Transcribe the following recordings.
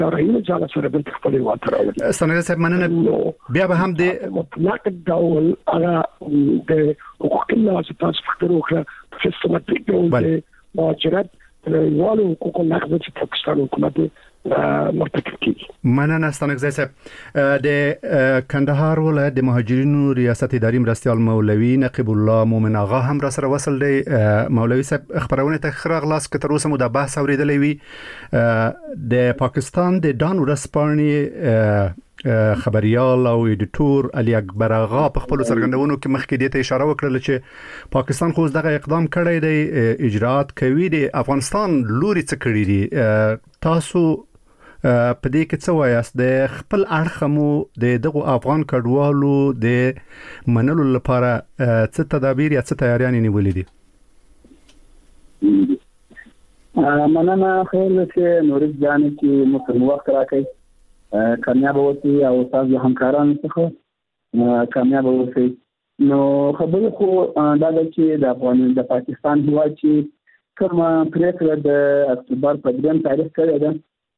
رايي ځان سره بل خپل واتر راوړي. ستنه صاحب مننه. بیا به هم د مطلق ډول هغه د حقوق الله تاسو فکر وکړه په سیستماتیک ډول د مهاجرت یوالو حقوق الله چې پاکستان حکومت مرتکب کیږي. مننه ستانګزی صاحب. د کندهار ولایت د مهاجرینو ریاست اداري مرستیال مولوي نقیب الله مومن آغا هم را سره وصل دی. مولوي صاحب خبرونه ته خراغ لاس که تر اوسه مو د بحث اوریدلې وي د پاکستان د ډان ورسپانې خبريال او ایډیټور علي اکبر آغا په خپل سرګندونو کې مخکې د ته اشاره وکړه چې پاکستان خو دغه اقدام کړی دی اجرات کوي د افغانستان لوري څخه کړی دي. تاسو په دې کې څه وایاست د خپل اړخ مو د دغه افغان کډوالو د منلو لپاره څه تدابیر یا څه تیاریان نیولې دي؟ مننه خیر چې نورید جان چې مو وخت راکړئ کامیاب اوسئ او تاسو همکارانو څخه کامیاب اوسئ. نو خبرې خو دا ده چې د پاکستان هیواد چې کومه پریکړه د اکتوبر په 3 تاریخ کړې ده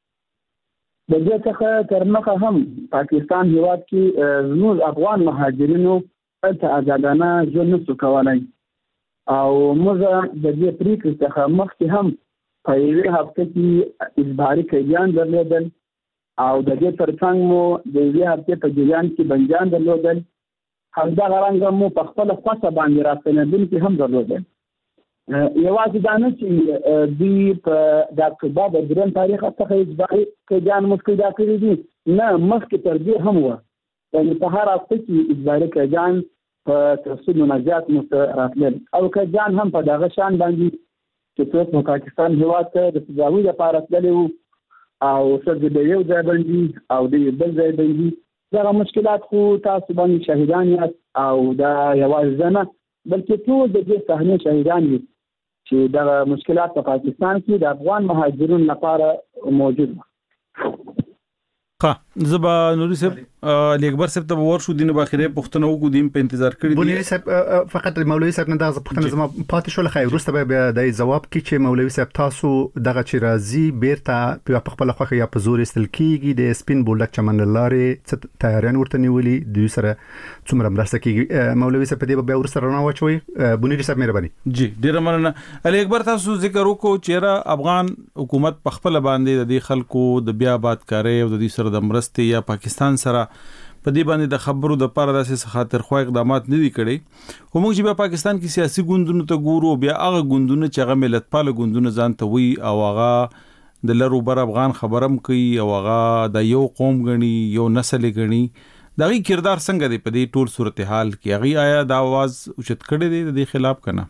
د دې څخه تر مخه هم پاکستان هیواد کې زموږ افغان مهاجرینو ته آزادانه ژوند نشو کولای او موږ د دې پریکړې څخه مخکې هم په یوه هفته کې اجباري قیدیان درلودل او د دې ترڅنګ مو د یوه هفته په جریان کې بنجان درلودل. همدغه رنګه مو په خپل خوښه باندې راستنېدونکي هم درلودل. یوازې دا نه چې دوی په د اکتوبر د 3 تاریخ څخه اجباري قیدیان مسکیدا کړي دي، نه مخکې تر دې هم وه. یعنې په هر هفته کې اجباري قیدیان په ترڅو مناجات مو راتلل او قیدیان هم په دغه شان باندې چې څوک په پاکستان هیواد ته د تجاوز لپاره تللي وو او څوک د یو ځای باندې او د بل ځای باندې. دغه مشکلات خو تاسو باندې شاهدان یاست او دا یوازې نه بلکې ټول د دې صحنې شاهدان دي چې دغه مشکلات په پاکستان کې د افغان مهاجرینو لپاره موجود دي. زبا نوري صاحب علي اکبر صاحب ته ورشو دینه باخره پښتنو کو دیم په انتظار کړی بونی صاحب فقط مولوي صاحب نه دا پښتنه زما پاتې شو لخوا ورسته به د جواب کې چې مولوي صاحب تاسو دغه چې راضي بیرته په خپل خوخه یا په زور استل کیږي د سپین بولډک چمن لارې تیاران ورته نیولي دوی سره څومره مرسته کیږي. مولوي صاحب په دې به ورسره نه واچوي. بونی صاحب مهرباني. جی ډیر مننه. علي اکبر تاسو ذکر وکړو چې افغان حکومت په خپل باندې د خلکو د بیا آبادکاري او د دې سره د مرستې یا پاکستان سره په دې باندې د خبرو د پاره داسې خاطر خو اقدامات نه دي کړي. خو موږ چې په پاکستان کې سیاسي ګوندونو ته ګورو بیا هغه ګوندونه چې هغه ملتپال ګوندونه ځان ته وي او هغه د لرو بر افغان خبرم کوي او هغه د یو قوم غني یو نسل غني دغه کردار څنګه دی په دې ټول صورتحال کې هغه آیا د आवाज اوچت کړي دي د خلاف کنه؟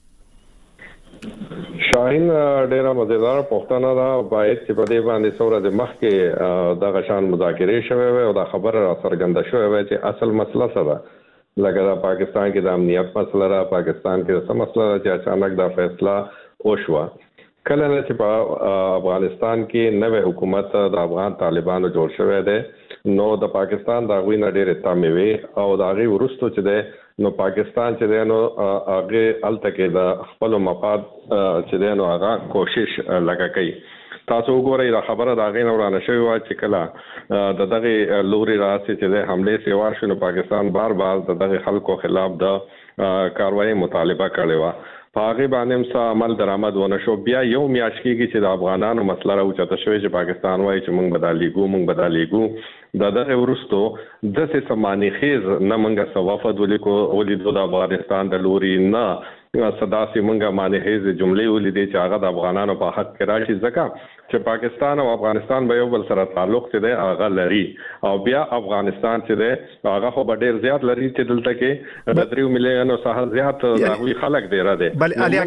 شاهین ډیر مزیدار پښتنه دا باید چې په دې باندې څوره د مخ کې د غشان مذاکرې شوه او دا خبره سرګنده شوه چې اصل مسله څه ده. لکه دا پاکستان کې د امنیت مسله را پاکستان کې څه مسله چې اچانک دا فیصله وشوه کله چې په افغانستان کې نوې حکومت د افغان طالبانو جوړ شوه دی نو د پاکستان د غوی نه ډېر تاموي او د غي ورستو چې ده نو پاکستان چې ده نو هغه الته کې د خپل مفاد چې ده نو هغه کوشش لګا کوي. تاسو وګورئ دا خبره دا غي نه ورانه شوی و چې کله د دغه لوري راسي چې ده حمله سیوا شنو پاکستان بار بار د دغه خلکو خلاف د کاروایی مطالبه کړې و. پاغي باندې سم عمل درآمد ونه شو. بیا یو میاش کېږي چې د افغانانو مسله راوچته شوی چې پاکستان وایي چې موږ بدالېګو دغه ورستو د څه سمانی خیز نه موږ سوافد ولیدو د افغانستان د لوري نه صدا سي موږ معنی هیڅ جملې ولیدې چې هغه د افغانانو په حق کې راشي ځکه چې پاکستان او افغانستان به یو بل سره تعلق دی هغه لري او بیا افغانستان چې دی هغه خو ډېر زیات لري چې دلته کې د 3 ملیون څخه زیات دغوی خلک دی را دي. بل علي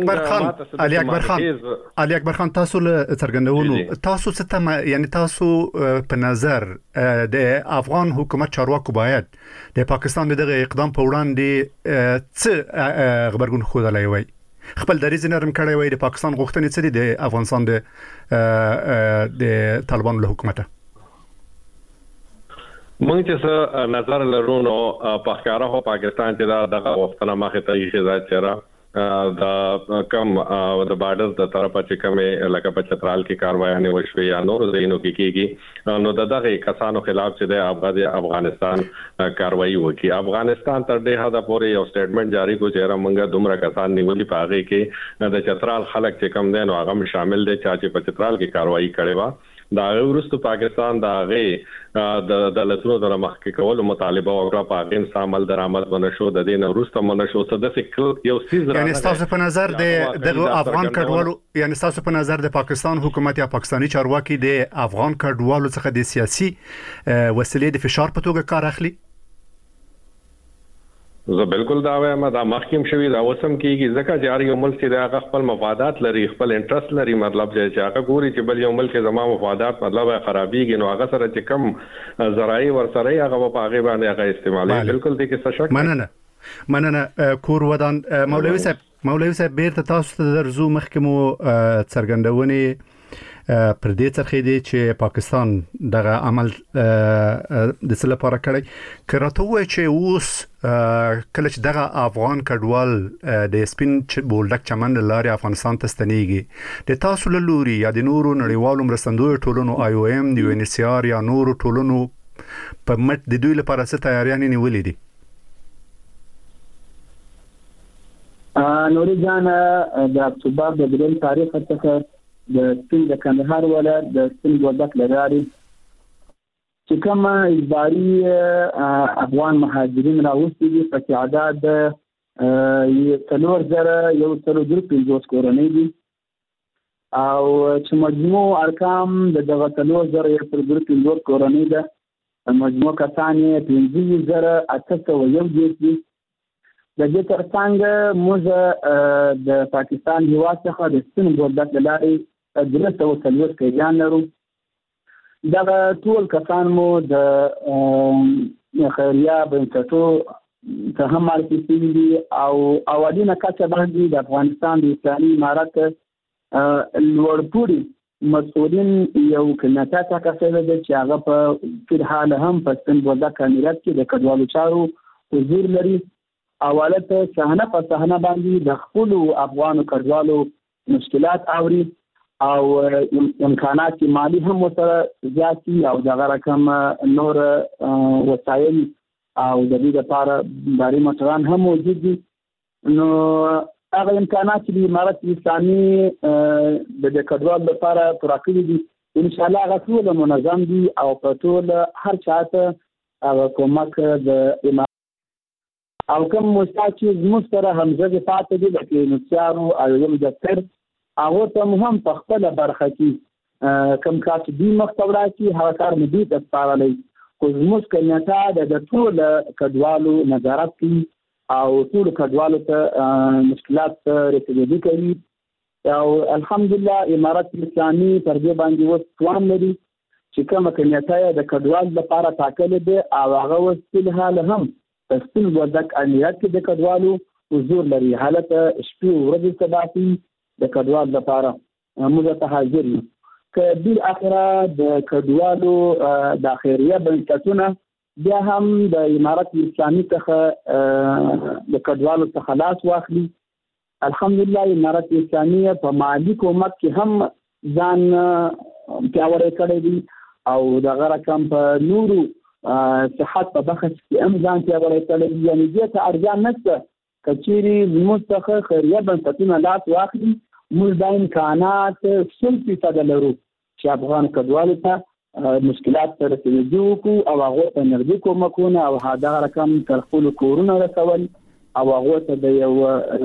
اکبر خان تاسو له څرګندونو تاسو څه یعنی تاسو په نظر د افغان حکومت چارواکو باید د پاکستان دغه اقدام په وړاندې څه خبرګون خو دلای وای خپل دریځ نرم کړی وای د پاکستان غوښتنې څه دي د افغانستان د طالبانو له حکومت؟ موږ چې نظر لرو نو په ښکارا هو پاکستان چې دغه غوښتنه مخه ته یې ځای چیرې د کم د بارډر د طرفه چې کومه لکه په چترال کې کاروایانه وشوي یا نور زینو کې کیږي نو دغه کسانو خلاف چې د افغانستان کاروایی وکي افغانستان تر دې حد پورې یو سټیټمنټ جاری کو چې رمنګ دومره کسان نیولې پاغي کې د چترال خلک چې کم دي نو هغه شامل دي چې په چترال کې کاروایی کړي وا دا ورستو پاکستان دا غي د لسونو د مخکې کولو مطالبه وکړه پاکستان سامل درآمد ونشو د دین ورستو منشو څه د فکر یو سیز یعنی تاسو په نظر د افغان کډوالو یعنی تاسو په نظر د پاکستان حکومت یا پاکستاني چارواکي د افغان کډوالو څخه د سیاسي وسیلې د فشار په توګه کار اخلي زه بالکل دا وایم دا محکم شوی دا وسم کیږي ځکه چې هر یو ملک چې دا خپل مفادات لري خپل انټرست لري مطلب چې هغه ګوري چې بل یو ملک زما مفادات مطلب خرابېږي نو هغه سره چې کم زراعي ورسره هغه په هغه باندې هغه استعمالي بالکل دي کې څه شک مننه کور ودان مولوي صاحب بیرته تاسو ته درځو محکمو څرګندونې پر دې څرخې دي چې پاکستان دغه عمل د څه لپاره کړی کراته وای چې اوس کله چې دغه افغان کډوال د سپین بولډک چمن لارې افغانستان ته ستنېږي د تاسو له لوري یا د نورو نړیوالو مرستندوی ټولنو آی او ام د یو ان سی آر یا نورو ټولنو په مټ د دوی لپاره څه تیاریانې نیولې دي نوري جان د اکتوبر د 2 تاریخ څخه د سپین د کندهار ولایت د سپین بولډک لارې چې کومه اجباري افغان مهاجرین راوستي دي په تعداد یو 3050 کورنۍ دي او چې مجموع ارقام د دغه 3050 کورنۍ ده مجموع کسان یې 15801 دي د دې ترڅنګ موږ د پاکستان هیواد څخه د سپین بولډک لارې 340 کیان لرو دا ټول کسان مو د خیریه بنسټو ته هم مرکزي دي او اولینه کچه باندې د افغانستان د اسلامي امارت لوړپوړي مسؤلین یو کمیټه تاسیس کړې چې هغه په فلحال هم په سپین بولډک امارت کې د کډوالو چارو حضور لري اولت صحنه په صحنه باندې د خپل افغان کډوالو مشکلات اوري او امکانات مالی هم سره زیاتی او دغه رقم نور وسایل او د دې لپاره باري موټران هم موجود دي نو هغه امکانات چې امارت اسلامي د کډوالو لپاره پراخلي دي ان شاء الله هغه ټول منظم دي او په ټول هر چاته او کومک د او کوم مستاچ مستره همزه پاتې دي لکه نوڅارو او یم دفتر هغه ته هم په خپل برخه کې کوم کار دی مختبره کې هغه کار مدي د سپارلې خو زموږ کمیټه د ټول کډوالو نظارت کوي او ټول کډوالو ته مشکلات رسیدګي کوي او الحمدلله امارت اسلامي تر دې باندې وسوام لري چې کوم کمیټه د کډوالو لپاره ټاکلې ده او هغه وسیله هم په سپین بولډک امارت کې د کډوالو حضور لري حالت شپې ورځې سباتي د کډوالو لپاره موږ ته حاضر یو که بل اخره د کډوالو د خیریه بنسټونه بیا هم د امارت اسلامي څخه د کډوالو څخه لاس واخلي الحمدلله امارت اسلامي په مالی کومک کې هم ځان پیاوړی کړی دی او دغه رقم په نورو صحت په بخش کې هم ځان پیاوړی کړی دی یعنی دې ته ارزان نشته کچيري موږ څخه خیریه بنسټونه لاس واخلي موږ د امکانات 100% لرو چې افغان کډوالو ته مشکلات سره رسیدو کو او هغه ته نردي کومکونه او هدا رقم تر خپل کورونه رسول او هغه ته د یو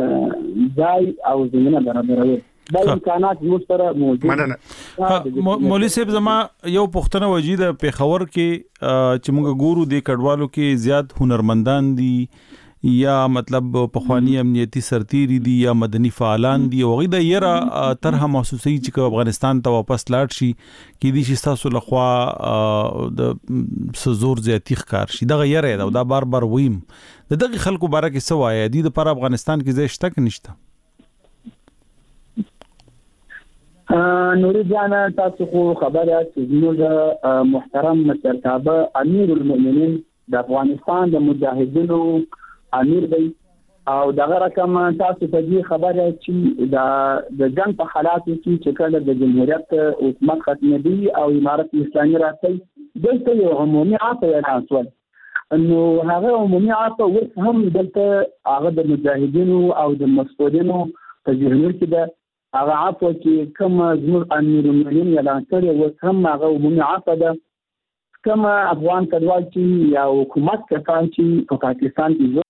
ځای او زمينه برابروي دا امکانات موږ سره موجود مولوي صاحب زما یو پښتنه وجید په خبر کې چې موږ ګورو د کډوالو کې زیات هنرمندان دي یا مطلب پخوانی امنیتی سرتیری دي یا مدني فعالان دي او غیدا یرا طرح محسوسي چې افغانستان ته واپس لاړ شي کې دي چې تاسو لخوا د سزور زیاتی ښکار شي دا غیره دا دا بار بار ویم دغه خلکو باره کې سوای دي پر افغانستان کې زه شته نشته نوري جان تاسو خو خبره چې موږ محترم مشرتابه امیر المؤمنین د افغانستان د مجاهدینو امیر دی او دغه رقم تاسو په دې خبره چې د جنگ په حالاتو کې چې کله د جمهوریت حکومت ختمېدي او امارت اسلامي راځي دلته یو عمومي عفو اعلان شول انه هغه عمومي عفو اوس هم دلته هغه د مجاهدینو او د مسؤلینو په ذهنو کې ده هغه عفو چې کوم زموږ امیر المؤمنین اعلان کړی اوس هم هغه عمومي عفو ده کوم افغان کډوال چې یا حکومت کسان چې په پاکستان کې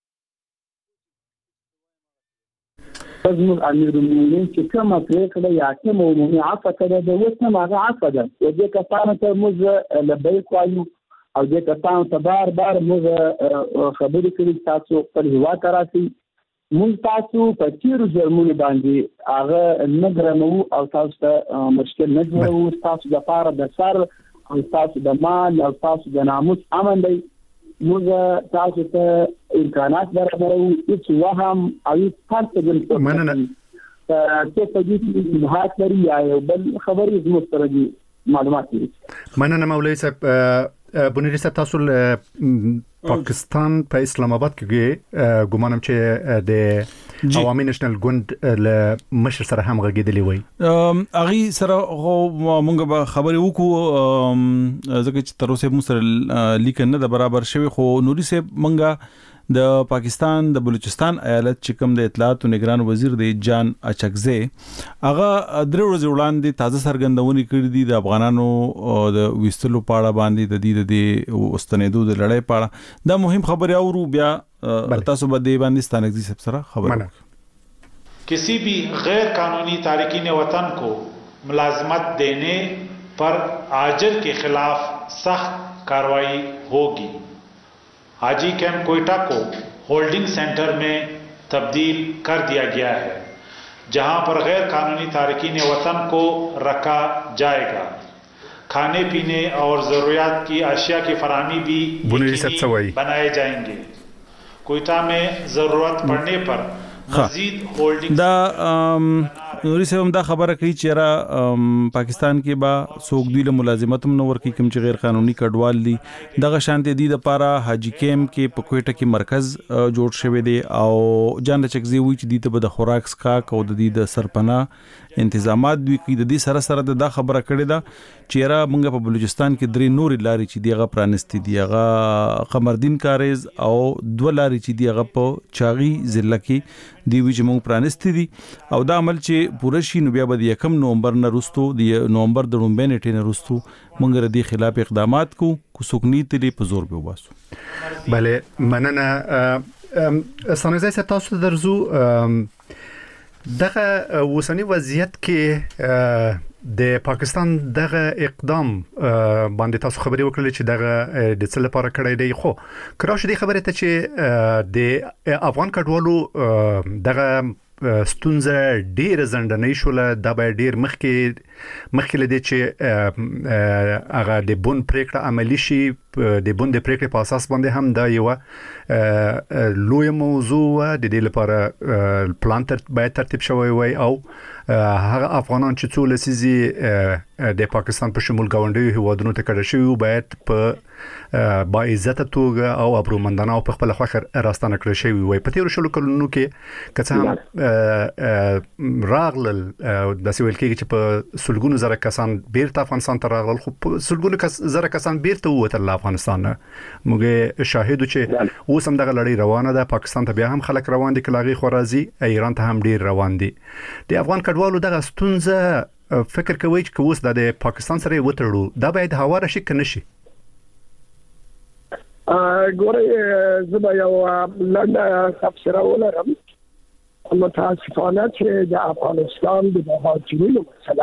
زموږ امیر المؤمنین چې کوم پرېکړه یا کوم عمومي عفو کړی ده اوس هم هغه عفو ده او دې کسانو ته موږ لبیک وایو او دې کسانو ته بار بار موږ خبرې کړي تاسو خپل هیواد ته راسئ موږ تاسو په تیرو جرمونو باندې هغه نه ګرمو او تاسو ته مشکل نه جوړو تاسو د پاره د سر او تاسو د مال او تاسو د ناموس امن دی موږ تاسو ته امکانات برابرو هیڅ وهم او هیڅ فرصت نه مننه څه په دې کې مهات لري یا یو بل خبرې زموږ سره دي معلومات دي مننه مولوي صاحب بنيري صاحب تاسو پاکستان په اسلام آباد کې ګومانم چې د عوامي نېشنل ګوند له مشر سره هم غږیدلی وي اغي سره مونږ به خبرې وکړو ځکه چې تر اوسه مو سره لیکنه د برابر شوی خو نوري صاحب مونږه د پاکستان د بلوچستان ایالت چې کوم د اطلاعات او نگران وزیر دی جان اچکزی هغه درې ورځې وړاندې تازه سرګندونې کړې دي د افغانانو د وستلو پاړه باندې د اوستنېدو د لړۍ پاړه دا مهم خبره اورو بیا تاسو به د باندې ستانګزي سب سره خبره کسی بھی غیر قانونی تارکین وطن کو ملازمت دینے پر آجر کے خلاف سخت کارروائی ہوگی حاجی کیمپ کوئٹہ کو ہولڈنگ سینٹر میں تبدیل کر دیا گیا ہے جہاں پر غیر قانونی تارکین وطن کو رکھا جائے گا کھانے پینے اور ضروریات کی اشیاء کی فراہمی بھی یقینی بنائے جائیں گے کوئٹہ میں ضرورت پڑنے پر مزید ہولڈنگ دا نوري صاحب دا خبره کوي چې را پاکستان کې با سوق دی له ملازمت هم نور کې کوم چې غیر قانوني کډوال دي دغه شانتي دي د لپاره حاجی کیمپ کې په کوټه کې مرکز جوړ شوی دی او جان چکزي وی چې د د خوراک سکا کو د سرپناه انتظامات دوی کې د دې سره سره د خبره کړې ده چې را مونږ په بلوچستان کې درې نور لاري چې دیغه پرانستی دیغه قمردین کاریز او دو لاري چې دیغه په چاغي ضلع کې دی وی چې مونږ پرانستی دي او دا عمل چې پوره شي نو بیا به 1 نومبر نه رستو د نومبر د رومبې نیټې نه رستو مونږ ردی خلاف اقدامات کو سکنیت لري په زور به واسو بله مننه سانزای تاسو درزو دغه وسنی وضعیت کې د پاکستان دغه اقدام باندې تاسو خبري وکړل چې دغه د څه لپاره کړی دی خو کراش دی خبره ته چې د افغان کډوالو دغه ستونزه ډیر زندنې شول د به ډیر مخکې لدی چې هغه د بون پریکړه عملی شي د بون د پریکړې په اساس باندې هم دا یو لوی موضوع د دې لپاره پلان باید ترتیب شوی وي او هغه افغانان چې څو لسیزي د پاکستان په شمول گاونډي هوادونو ته کډه شوی باید په با عزت توګه او ابرومندانه او په خپل خوخر راستانه کړی شوی وي په تیر شلو کلونو کې کڅه راغلل د سویل کې چې په سلګونو زره کسان بیرته افغانستان ته راغلل خو سلګونو زره کسان بیرته ووتل افغانستان موږ شاهدو چې اوس هم دغه لړۍ روانه ده پاکستان ته بیا هم خلک روان دي کلاغي خورازي ایران ته هم ډیر روان دي د افغان کډوالو دغه ستونزه فکر کوي چې اوس د پاکستان سره وتړو دا باید هواره شي کنه شي ګوره زما یو لنډه تفسیر ولرم متاسفانه چې د افغانستان د مهاجرینو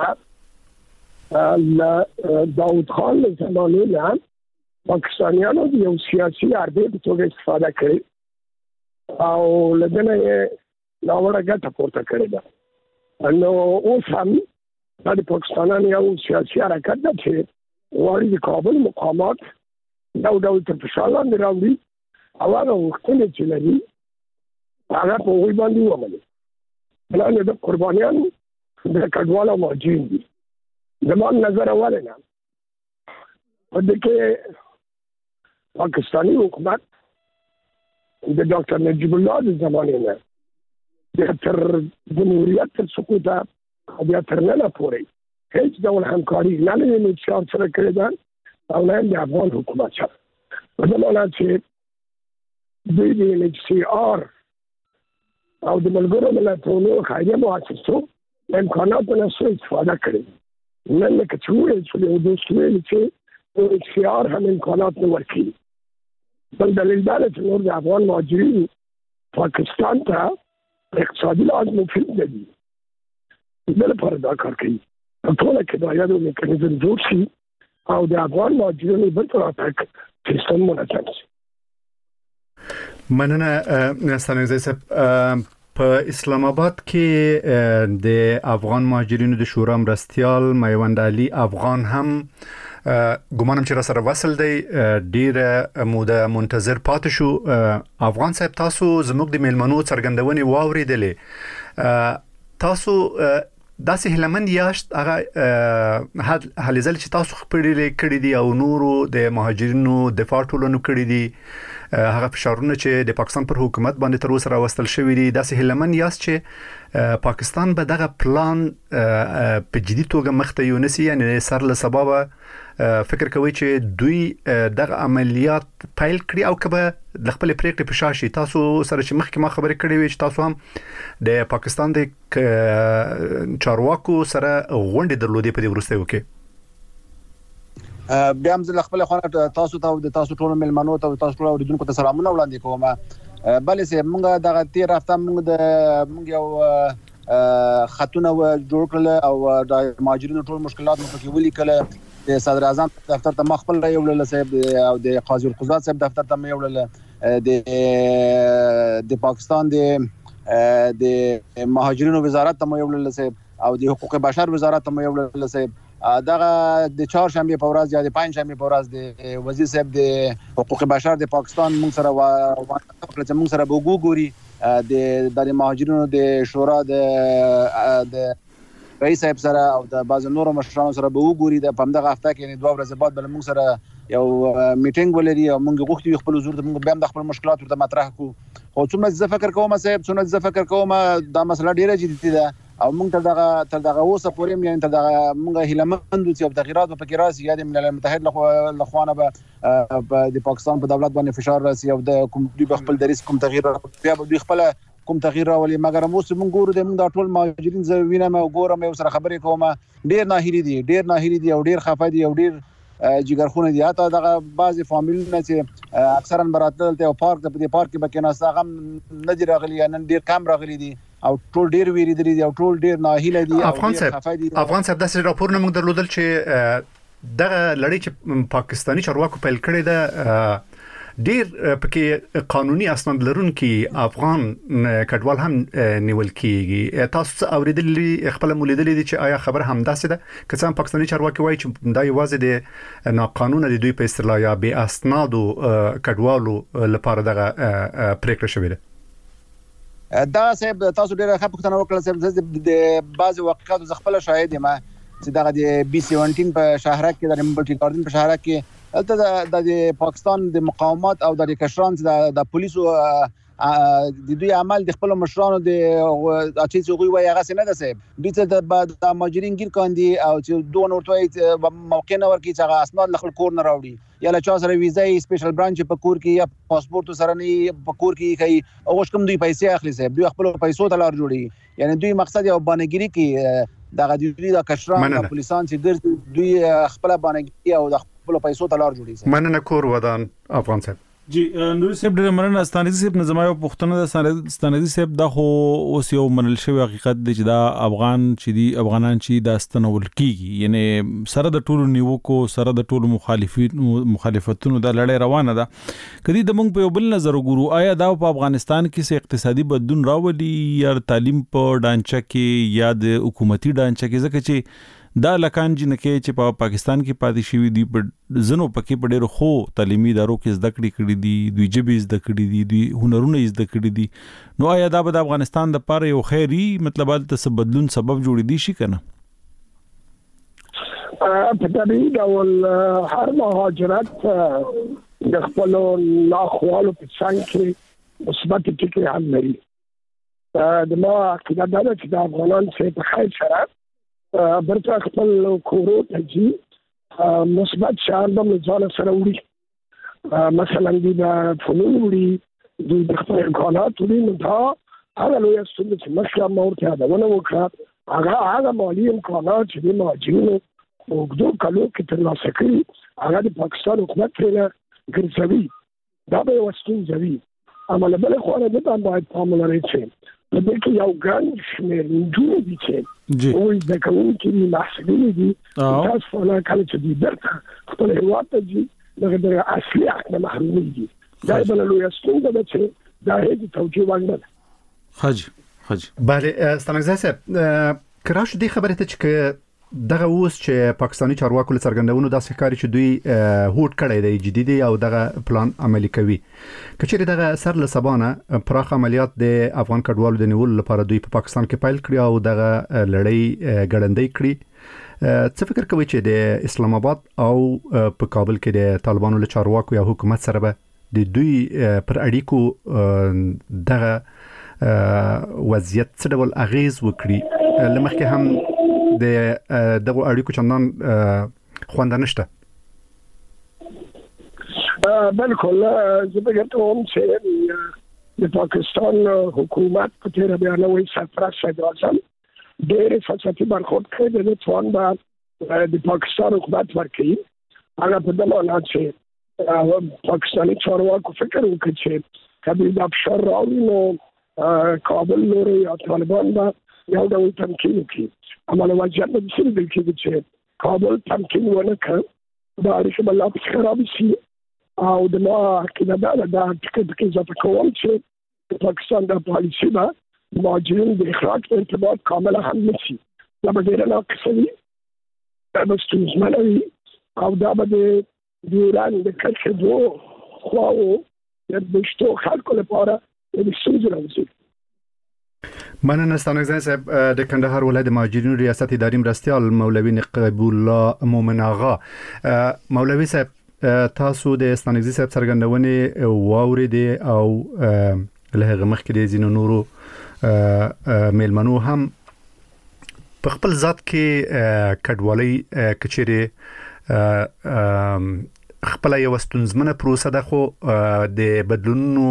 مسله داود خان له زمانې نه پاکستانیانو د یو سیاسي حربې په توګه استفاده کړې او له دې نه ناوړه ګټه پورته کړې ده نو اوس هم د پاکستانیانو یو سیاسي حرکت ده چې غواړي د کابل مقامات ډول تر فشار لاندې راوړي او هغه غوښتنې چې لري هغه په هغوی باندې ومني بلانې د قربانیان د کډوال او مهاجرین دي زما نظر اول نه په دې کې پاکستاني حکومت د ډاکټر نجیب الله د زمانې نه تر جمهوریت تر سقوط او بیا تر نن پورې هیڅ ډول همکاري نه لري چې سره کړی دا او نه د افغان حکومت سره په زمانه چې دوی د NHCR او د ملګرو ملتونو خیریه مؤسسو امکاناتو نه څه استفاده کړي نن لکه چې وویل چې د دوی ویل چې NHCR هم امکانات نه ورکوي بل دلیل دا دی چې نور د افغان مهاجرین پاکستان ته اقتصادي لحاظ مفید نه دي د لپاره دا کار کوي په ټوله کې باید یو میکانیزم جوړ شي او د افغان مهاجرینو بیرته راتګ سیستم منظم شي. مننه ستانکزی صاحب. په اسلام آباد کې د افغان مهاجرینو د شورا مرستیال میوند علي افغان هم ګومانم چې را سره وصل دی ډیره موده منتظر پاتې شو. افغان صاحب تاسو زموږ د میلمنو څرګندونې واوریدلې تاسو داسې هلمند یاشت هغه هلې چې تاسو خپلې کړې دي او نورو د مهاجرینو دفاع ټولنو کړې دي هغه فشارونه چې د پاکستان پر حکومت باندې تر اوسه راوستل شوی دي داسې هلمند یاست چې پاکستان به دغه پلان په جدي توګه مخته یونسي یعنی سر له سبب فکر کوي چې دوی دغه عملیات پیل کړی او کبه د خپل پریکړې په شاشي تاسو سره چې مخکې ما خبرې کړې وي چې تاسو هم د پاکستان د چارواکو سره غونډې درلودې په دې وروستیو کې بیا هم زه خپل خونه تاسو ته د تاسو ټول ملمنو ته تاسو ټول اوریدونکو ته سلامونه وړاندې کوم. بلې سه موږ دغه تیر هفته موږ یو خطونه جوړ کړل او د مهاجرینو ټول مشکلات مو پکې ولیکل. د صدر اعظم دفتر ته مخبل را یوړل صاحب او د قاضي القضات صاحب دفتر ته یوړل د پاکستان د مهاجرینو وزارت ته یوړل صاحب او د حقوق بشر وزارت ته یوړل صاحب. دغه د چهارشنبه په ورځ یا د پنځشنبه په ورځ د وزیر صاحب د حقوق بشر د پاکستان موږ سره وګوري د مهاجرینو د شورا د رئیس صاحب سره او د بعض نورو مشرانو سره به وګوري د پمدغه هفته کې یعنی 2 ورځې بعد بل موږ سره یو میټینګ ولري او موږ غوښتي خپل حضور د موږ به خپل مشکلات ورته مطرح کو. خو څومره زه فکر کوم صاحب څومره زه فکر کوم دا مسله ډیره جدي ده او موږ تر دغه اوسه پورې یعنی تر دغه موږ هیلمند چې تغیرات په کې راسي یا د ملل متحد لخوانه به د پاکستان په دولت باندې فشار راسي او د کوم دوی خپل دریس کوم تغییر بیا دوی خپل کوم تغییر راولي مګر موږ ګورو د موږ ټول مهاجرین زه وینم او ګورم یو سره خبرې کوم ډیر ناهیلي دي او ډیر خفه دي او ډیر جګرخونه دي. حتی دغه بعضی فامیلونه چې اکثرا براتل ته پارک په دې پارک کې بکیناسته غم نه دی راغلي یا نن ډیر کم راغلي دي او ټول ډیر ویریدلي دي او ټول ډیر ناهیله دي او افغان صاحب داسې راپورونه موږ درلودل چې دغه لړۍ چې پاکستانی چارواکو پیل کړی ده ډیر پکې قانوني اسناد لرونکي افغان کډوال هم نیول کیږي. تاسو اوریدلې خپل مولیدلې دي چې آیا خبر هم داسې ده که څنګه پاکستانی چارواکي وایي چې دا یوازې د ناقانونه د دوی په اصطلاح یا بې اسنادو کډوالو لپاره دغه پریکړه شوې ده؟ دا صاحب تاسو ډیره ښه پوښتنه وکړه صاحب د بعض واقعاتو ز خپل شاهد یم چې دغه د B17 په شهرک کې د ملټي ګاردن په شهرک کې البته د پاکستان د مقاومت او د کشران د پولیسو د دوی عمل د خپل مشرانو د اچي څوغي وای هغه څنګه ده صاحب دوی ته د ماجرین ګیر کاندي او چې دوه نورته موقع نه ورکی چې اسناد خپل کور نه راوړي یا له چا سره ویزا سپیشل برانچ په کور کې یا پاسپورت سره نه په کور کې کوي او کوم دوی پیسې اخلي صاحب دوی خپل پیسو ته لار جوړي یعنی دوی مقصد یو بانګری کې دغه دوی د کشران د پولیسان چې ګرځي دوی خپل بانګری او د خپل پیسو ته لار جوړي. مننه کور ودان افغان صاحب. جی نور صاحب ډېر مننه. ستانکزی صاحب نظم یو پښتنه د ستانکزی صاحب د خو اوس یو منل شوی حقیقت دی چې دا افغان چې دی افغانان چې دا ستنول کیږي یعنی سره د ټولو نیوکو سره د ټولو مخالفتونو د لړۍ روانه ده. کدی د موږ په یو بل نظر وګورو آیا دا په افغانستان کې څه اقتصادي بدلون راولي یا تعلیم په ډانچه کې یا د حکومتي ډانچه کې ځکه چې دا لکان جنکه چې په پاکستان کې پاتې شوی دی په زنو پکې په ډېر خو تعلیمي ادارو کې زده کړې دي دوی جبې زده کړې دي دوی هنرونه زده کړې دي نو آیا دا به د افغانستان د لپاره یو خیری مطلب د بدلون سبب جوړې دي شي کنه؟ په طبیعي ډول هر مهاجرت د خپل لاخوالو په څنګ کې مثبت ټکي هم لري د ما عقیده دا ده چې د افغانان چې په خیر سره برته خپل کورو ته ځي مثبت شعار به له ځانه سره وړي مثلا دوی د فنون وړي دوی د خپل امکانات وړي نو دا هغه لویه ستونزه چې مخکې ما ورته یادونه وکړه هغه مالي امکانات چې د مهاجرینو په اوږدو کلو کې ترلاسه کړي هغه د پاکستان حکومت پرې ګرځوي دا به یوه ستونزه وي اما له بلې خوا نه دې ته باید پام ولرئ چې په دې کې یو ګڼ شمېر نجونې دي چې هغوی زده کوونکي دي محصلین دي تاسو نه کله چې دوی بیرته خپل هېواد ته ځي دغه د اصلي حق نه محرومېږي دا یې بله لویه ستونزه ده چې دا هېڅ توجیه وړ نه ده حاجی بله ستانکزی صاحب که راشو دې خبرې ته چې دغه اوس چې پاکستانی چارواکو له څرګندونو داسې ښکاري چې دوی هوډ کړی دی جدي دی او دغه پلان عملي کوي که چیرې دغه سر له سبا نه پراخ عملیات د افغان کډوالو د نیولو لپاره دوی په پاکستان کې پیل کړي او دغه لړۍ ګړندۍ کړي څه فکر کوي چې د اسلام آباد او په کابل کې د طالبانو له چارواکو یا حکومت سره به د دوی پر اړیکو دغه وضعیت څه ډول اغیز وکړي لمخکې هم دغه اړیکو چندان خوند نشته بالکل زه به کوم چې د پاکستان حکومت په تیر بیانوي سرپرست صدر اعظم ډېر فلسفي برخورد کړی د ځوان به د پاکستان حکومت ورکړي هغه په دغه معنا چې پاکستاني چارواکو فکر وکړي چې کله د افشار راوړي نو کابل لوري یا طالبان به یو ډول تمکین وکړي اما له وضعیت نه داسې لیدل کېږي چې کابل تمکین ونه کړ دا اړیکې به لا پسې خرابې شي او د ما عقیده دا ده دا ټکي پکې اضافه کوم چې د پاکستان دا پالیسي به د مهاجرینو د اخراج په ارتباط کامله هم نه شي دا به ډېره ناقصه وي دا به ستونزمنه وي او دا به د ایران د کړکېدو خواو د بشتو خلکو لپاره د ستونزې راوځي مننه ستانکزی صاحب د کندهار ولایت مهاجرینو ریاست اداري مرستیال مولوي نقیب الله مومن آغا مولوي صاحب تاسو د ستانکزی صاحب څرګندونې واوریدې او له هغه مخکې د ځینو نورو میلمنو هم په خپل ذات کې کډوالۍ کچېره خپل یو ستونزمنه پروسه ده خو د بدلونونو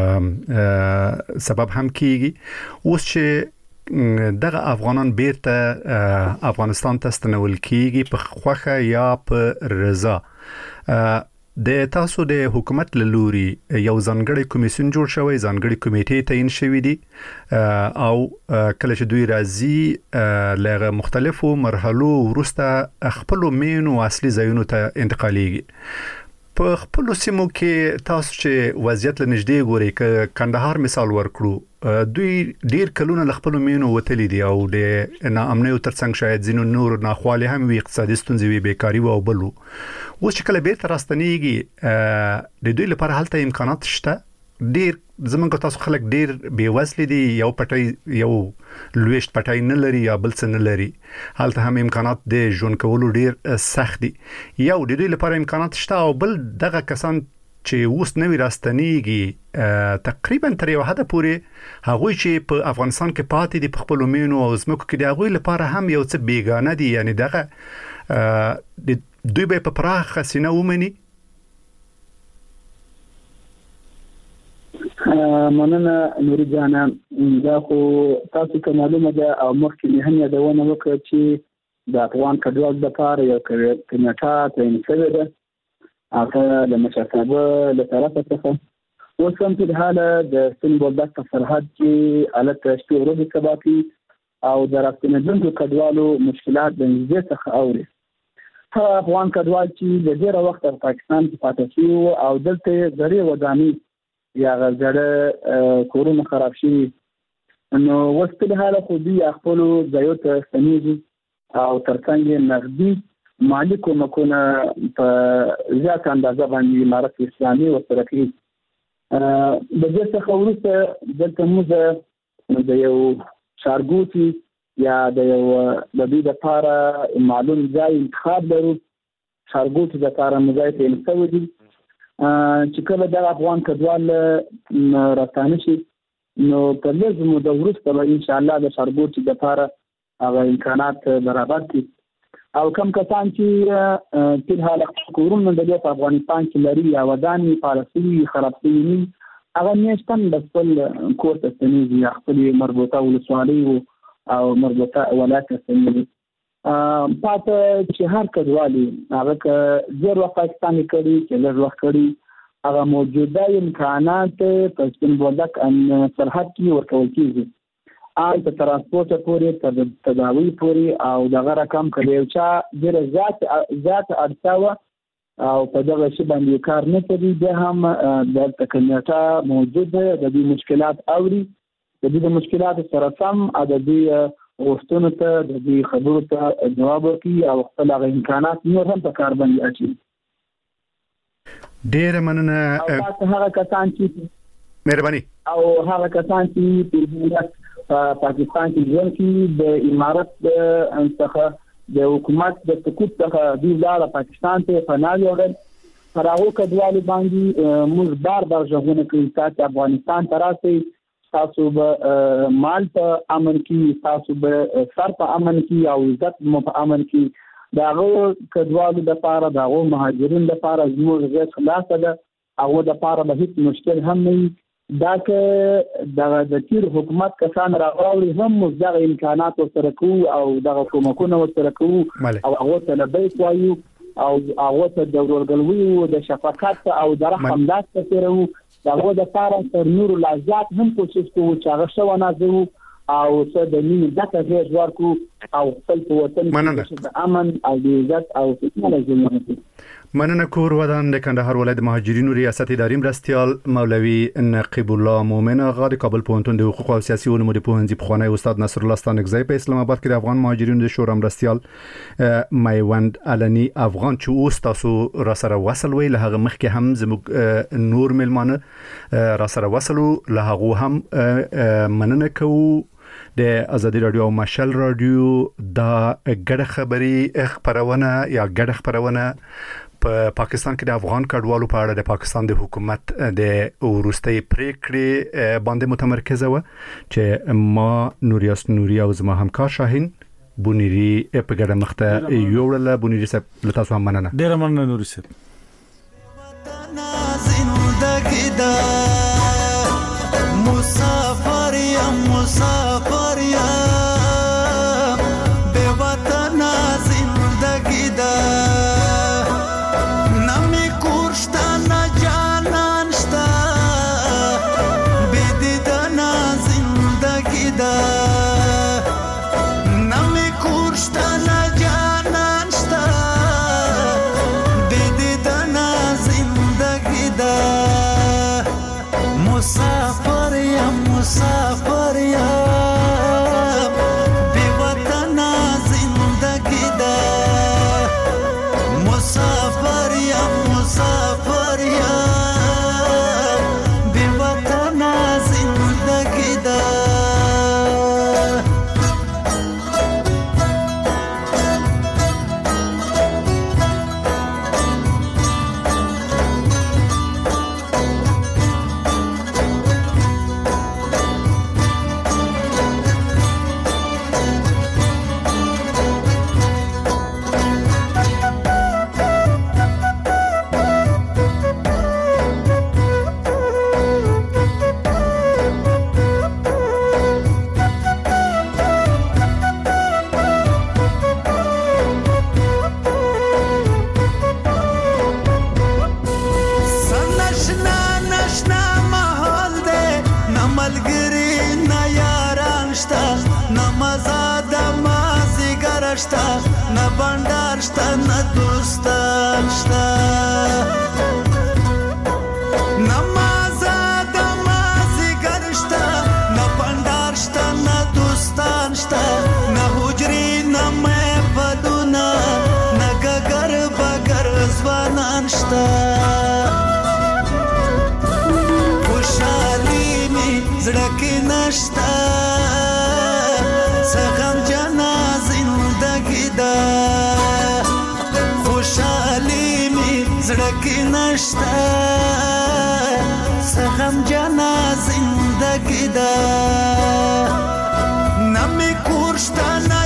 سبب هم کیږي اوس چې دغه افغانان بیرته افغانستان ته ستنول کیږي په خوخه یا په رضا د تاسو د حکومت له لوري یو ځانګړی کمیسیون جوړ شوی ځانګړی کمیټې تعیین شوی دي او کله چې دوی راځي لغه مختلفو مرحلو وروسته خپل مینو اصلي ځایونو ته انتقالېږي په خپل سیمو کې تاسو چې وضعیت لنږدې ګوري ک کندهار مثال ورکړو دوی ډیر کلونه ل خپل مینو وتلی دي او د ناامنۍ ترڅنګ شاید ځینو نور ناخوالي هم وي اقتصادي ستونزې وي بیکاری او بلو اوس چې کله بیرته راستنیږي د دوی لپاره هلته امکانات شته ډیر زمونږ تاسو خلک ډیر بیوزل دي یو پټي یو لويشت پټي نه لري یا بل څه نه لري هلته هم امکانات د ژوند کولو ډیر سخت دي یو د دوی لپاره امکانات شته او بل دغه کسان چې اوس نوی راستنیږي تقریبا تر یو حد پورې هغوی چې په افغانستان کې پاتې دي په خپل مینو او زموږ کې د هغوی لپاره هم یو څه بیگانه دي یعنی دغه دوی به په پراخ سینه ومني مننه نوري جانا دا خو تاسو ته معلومه ده او مخکې هم یادونه وکړه چې د افغان کډوال لپاره یو کمیټه تعیین شوې ده هغه د مشرتابه له طرفه څخه اوس هم په حاله د سن بولدک په سرحد کې حالت شته ورځې سباقي او د راستنېدونکو کډوالو مشکلات د نږدې څخه اوري ها افغان کډوال چې د ډېر وخت په پاکستان کې پاتې شي او دلته درې وداني یا غزړه کورونه خراب شي نو وسته حاله خو دي خپل ځایو ته ستنېږي او ترڅنګ نقدي مالی کومکونه په زیات اندازه باندې امارت اسلامي ورسره کوي د دې څخه وروسته دلته موږ د یو شارګوټي یا د یو د دې لپاره معلوم ځای انتخاب لرو شارګوټي د لپاره مځای ته انتخاب دي چې کله د افغان کډوال راستانه شي نو په لږ موده وروسته به ان شاء الله د ښارګوټي لپاره هغه امکانات برابر کړي او کوم کسان چې په حال کورونه د افغانستان کې لري یا وداني پالیسي خراب شوي هغه نشته د خپل کور ته ستنېږي خپل مربوطه ولسوالۍ او مربوطه ولایت ته ستنېږي پاته چې هر کډوالي هغه که ډېر وخت پاکستان کې کړي چې لږ وخت کړي هغه موجوده امکانات په سپین بولدک سرحد کې ورکول کېږي په ترانسپورت پورې تر تداوی پورې او دغه رقم کړي او چې ډېر زیات اړتیا او په دغه شی باندې کار نه کوي د هم د تکنیکا موجوده د دې مشکلات اوري د دې مشکلات سره سم د دې غوښتنو ته د دې خبرو ته جواب ورکړي او خپل امکانات نور هم په کار باندې اچوي. ډېر مننه. او هغه کسان چې مهرباني او هغه کسان چې په پاکستان کې ژوند کوي د امارت څخه د حکومت د سقوط څخه دی لاله پاکستان ته پناه یوړل پر هغه کډوالو باندې موږ بار ژغورنه کوي چې افغانستان ته راسي تاسو به مال په امن کې تاسو به سر په امن کې او عزت مو په امن کې داغه کډوالو د لپاره داغه مهاجرین لپاره زموږ غیر خلاصه ده او د لپاره به هیڅ مشکل هم نه دا که د تیر حکومت کسان راغلي هم موږ دغه امکانات ورسره کوو او دغه کومکونه ورسره کوو او هغه ته لبیک وایو او هغه ته د ورګلوي د شفقت او د رحم لاس ته تیرو دغه د لپاره تر نور لازات هم کوشش کوو چې هغه شو نازو او څه د مين دغه غیر ورکو او خپل وطن د امن او د عزت او فتنه لازم مننه. کور ودان د کندهار ولایت مهاجرینو ریاست اداري مرستیال مولوي نقیب الله مومن آقا د کابل پوهنتون د حقوق او سیاسي علومو د پوهنځي پخوانی استاد نصر الله ستانکزی په اسلام آباد کې د افغان مهاجرینو د شورا مرستیال میوند علني افغان چې اوس تاسو را سره وصل وی له هغه مخکې هم زموږ نور ملمانه را سره وصلو له هغه هم مننه کوو. د ازادي رادیو او مشل رادیو دا ګډه خبري خبرونه یا ګډه خبرونه په پاکستان کې د افغان کډوالو په اړه د پاکستان د حکومت د ورستۍ پریکړې باندې متمرکزه و چې ما نوریاس نوري او زما همکار شاهین بونيري په ګډه مخته یوړل. بونيري صاحب له تاسو هم مننه. ډیر مننه نوري صاحب. مسافر یا مسافر یا بے وطن زندگی دا نمی کورشتا نا جانان شتا بے دیدن زندگی دا نمی کورشتا نا جانان شتا بے دیدن زندگی دا مسافر یا مسافر یا بے وطن زندگی دا مسافر یا مسافر یا بے وطن زندگی دا na bandar sta na dostan sta namazad mazigar sta na bandar sta na dostan sta na hujri na mehbaduna na gagar bagar zwanan sta khushali mi zraki nashta sagam jana zindagi da خوشحالی می زړه کې نشته سغم جنا زندگی دا نمی کورشتا